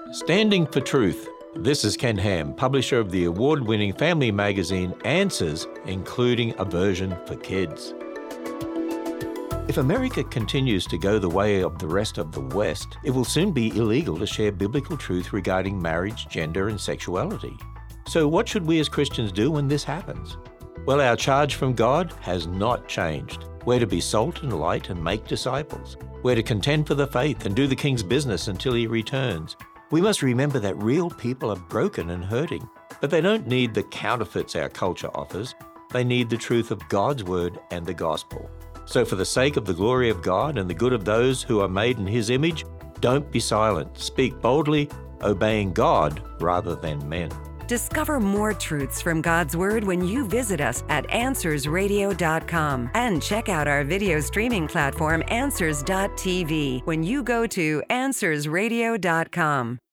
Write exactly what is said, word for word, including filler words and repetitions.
Standing for Truth. This is Ken Ham, publisher of the award-winning family magazine Answers, including a version for kids. If America continues to go the way of the rest of the West, it will soon be illegal to share biblical truth regarding marriage, gender, and sexuality. So what should we as Christians do when this happens? Well, our charge from God has not changed. We're to be salt and light and make disciples. We're to contend for the faith and do the King's business until He returns. We must remember that real people are broken and hurting, but they don't need the counterfeits our culture offers. They need the truth of God's Word and the Gospel. So for the sake of the glory of God and the good of those who are made in His image, don't be silent. Speak boldly, obeying God rather than men. Discover more truths from God's Word when you visit us at answers radio dot com and check out our video streaming platform answers dot t v when you go to answers radio dot com.